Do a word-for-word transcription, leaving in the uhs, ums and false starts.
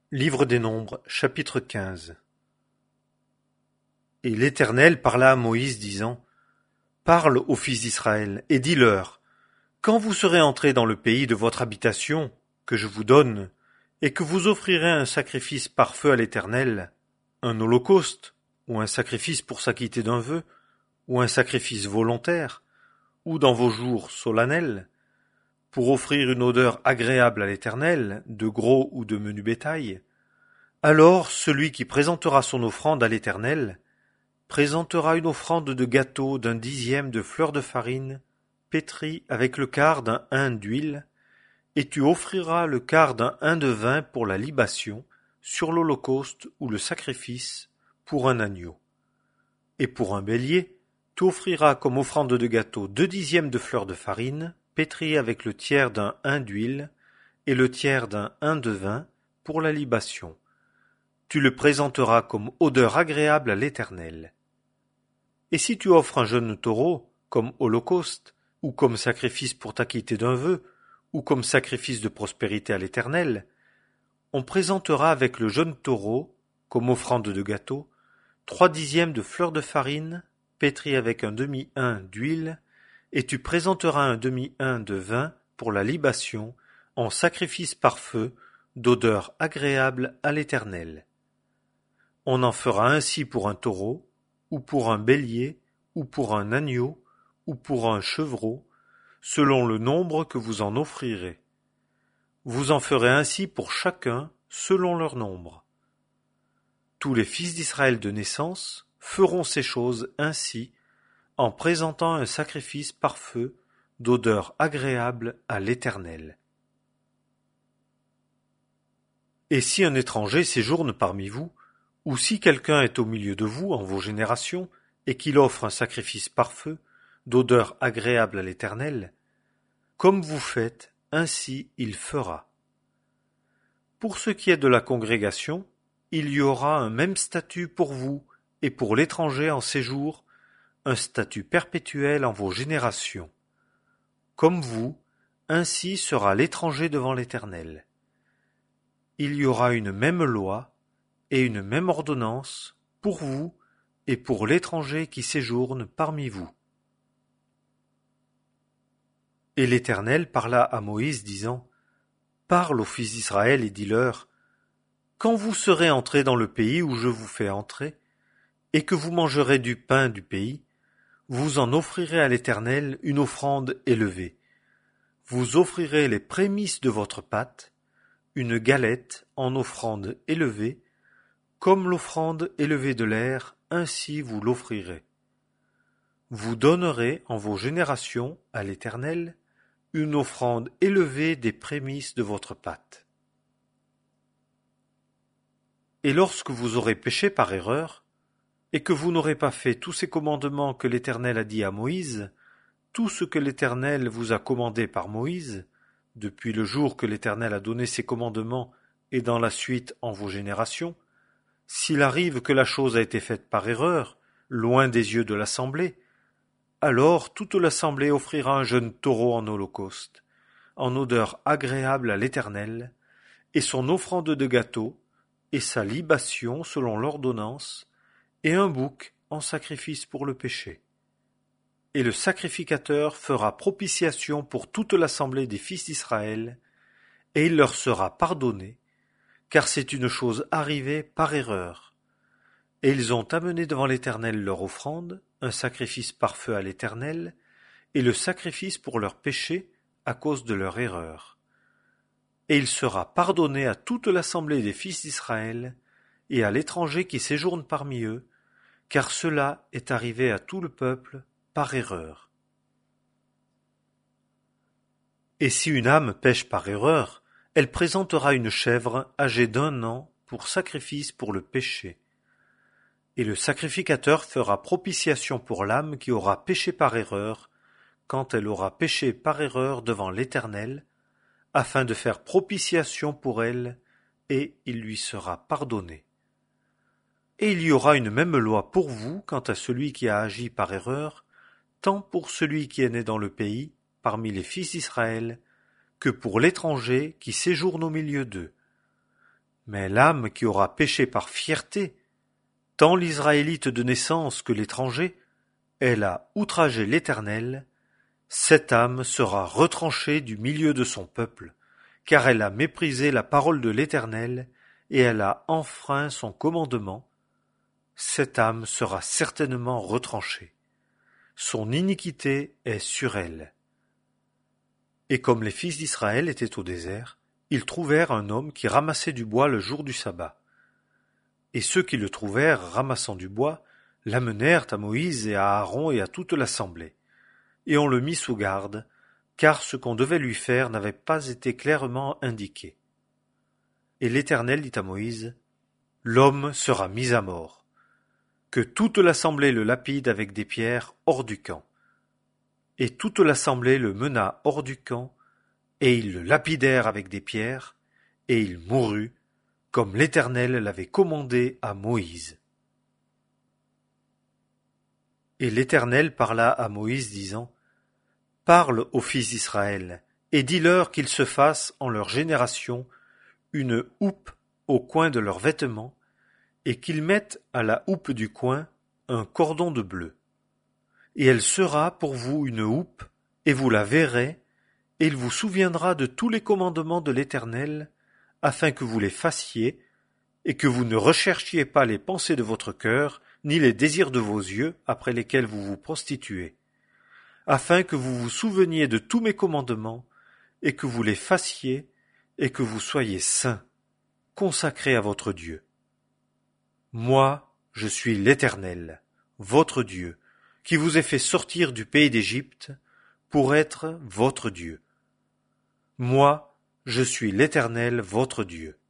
Livre des Nombres, chapitre quinze. Et l'Éternel parla à Moïse, disant: Parle aux fils d'Israël, et dis-leur: Quand vous serez entrés dans le pays de votre habitation, que je vous donne, et que vous offrirez un sacrifice par feu à l'Éternel, un holocauste, ou un sacrifice pour s'acquitter d'un vœu, ou un sacrifice volontaire, ou dans vos jours solennels, pour offrir une odeur agréable à l'Éternel, de gros ou de menu bétail, alors celui qui présentera son offrande à l'Éternel présentera une offrande de gâteau d'un dixième de fleur de farine, pétrie avec le quart d'un hin d'huile, et tu offriras le quart d'un hin de vin pour la libation, sur l'holocauste ou le sacrifice, pour un agneau. Et pour un bélier, tu offriras comme offrande de gâteau deux dixièmes de fleur de farine, pétrie avec le tiers d'un hin d'huile, et le tiers d'un hin de vin, pour la libation. Tu le présenteras comme odeur agréable à l'Éternel. Et si tu offres un jeune taureau, comme holocauste, ou comme sacrifice pour t'acquitter d'un vœu, ou comme sacrifice de prospérité à l'Éternel, on présentera avec le jeune taureau, comme offrande de gâteau, trois dixièmes de fleur de farine, pétrie avec un demi-hin d'huile, et tu présenteras un demi-hin de vin pour la libation, en sacrifice par feu, d'odeur agréable à l'Éternel. On en fera ainsi pour un taureau, ou pour un bélier, ou pour un agneau, ou pour un chevreau, selon le nombre que vous en offrirez. Vous en ferez ainsi pour chacun, selon leur nombre. Tous les fils d'Israël de naissance feront ces choses ainsi, en présentant un sacrifice par feu, d'odeur agréable à l'Éternel. Et si un étranger séjourne parmi vous, ou si quelqu'un est au milieu de vous en vos générations, et qu'il offre un sacrifice par feu, d'odeur agréable à l'Éternel, comme vous faites, ainsi il fera. Pour ce qui est de la congrégation, il y aura un même statut pour vous et pour l'étranger en séjour, un statut perpétuel en vos générations. Comme vous, ainsi sera l'étranger devant l'Éternel. Il y aura une même loi et une même ordonnance pour vous et pour l'étranger qui séjourne parmi vous. Et l'Éternel parla à Moïse, disant: Parle aux fils d'Israël et dis-leur: Quand vous serez entrés dans le pays où je vous fais entrer, et que vous mangerez du pain du pays, vous en offrirez à l'Éternel une offrande élevée. Vous offrirez les prémices de votre pâte, une galette en offrande élevée, comme l'offrande élevée de l'air, ainsi vous l'offrirez. Vous donnerez en vos générations à l'Éternel une offrande élevée des prémices de votre pâte. Et lorsque vous aurez péché par erreur, et que vous n'aurez pas fait tous ces commandements que l'Éternel a dit à Moïse, tout ce que l'Éternel vous a commandé par Moïse, depuis le jour que l'Éternel a donné ses commandements et dans la suite en vos générations, s'il arrive que la chose a été faite par erreur, loin des yeux de l'assemblée, alors toute l'assemblée offrira un jeune taureau en holocauste, en odeur agréable à l'Éternel, et son offrande de gâteau, et sa libation selon l'ordonnance, et un bouc en sacrifice pour le péché. Et le sacrificateur fera propitiation pour toute l'assemblée des fils d'Israël, et il leur sera pardonné, car c'est une chose arrivée par erreur. Et ils ont amené devant l'Éternel leur offrande, un sacrifice par feu à l'Éternel, et le sacrifice pour leur péché à cause de leur erreur. Et il sera pardonné à toute l'assemblée des fils d'Israël, et à l'étranger qui séjourne parmi eux, car cela est arrivé à tout le peuple par erreur. Et si une âme pêche par erreur, elle présentera une chèvre âgée d'un an pour sacrifice pour le péché. Et le sacrificateur fera propitiation pour l'âme qui aura péché par erreur, quand elle aura péché par erreur devant l'Éternel, afin de faire propitiation pour elle, et il lui sera pardonné. Et il y aura une même loi pour vous quant à celui qui a agi par erreur, tant pour celui qui est né dans le pays, parmi les fils d'Israël, que pour l'étranger qui séjourne au milieu d'eux. Mais l'âme qui aura péché par fierté, tant l'Israélite de naissance que l'étranger, elle a outragé l'Éternel, cette âme sera retranchée du milieu de son peuple, car elle a méprisé la parole de l'Éternel, et elle a enfreint son commandement. Cette âme sera certainement retranchée. Son iniquité est sur elle. Et comme les fils d'Israël étaient au désert, ils trouvèrent un homme qui ramassait du bois le jour du sabbat. Et ceux qui le trouvèrent ramassant du bois l'amenèrent à Moïse et à Aaron et à toute l'assemblée. Et on le mit sous garde, car ce qu'on devait lui faire n'avait pas été clairement indiqué. Et l'Éternel dit à Moïse, « L'homme sera mis à mort. Que toute l'assemblée le lapide avec des pierres hors du camp. » Et toute l'assemblée le mena hors du camp, et ils le lapidèrent avec des pierres, et il mourut, comme l'Éternel l'avait commandé à Moïse. Et l'Éternel parla à Moïse, disant, « Parle aux fils d'Israël, et dis-leur qu'ils se fassent en leur génération une houppe au coin de leurs vêtements, et qu'ils mettent à la houppe du coin un cordon de bleu. Et elle sera pour vous une houppe, et vous la verrez, et il vous souviendra de tous les commandements de l'Éternel, afin que vous les fassiez, et que vous ne recherchiez pas les pensées de votre cœur, ni les désirs de vos yeux, après lesquels vous vous prostituez, afin que vous vous souveniez de tous mes commandements, et que vous les fassiez, et que vous soyez saints, consacrés à votre Dieu. Moi, je suis l'Éternel, votre Dieu, qui vous ai fait sortir du pays d'Égypte, pour être votre Dieu. Moi, je suis l'Éternel, votre Dieu.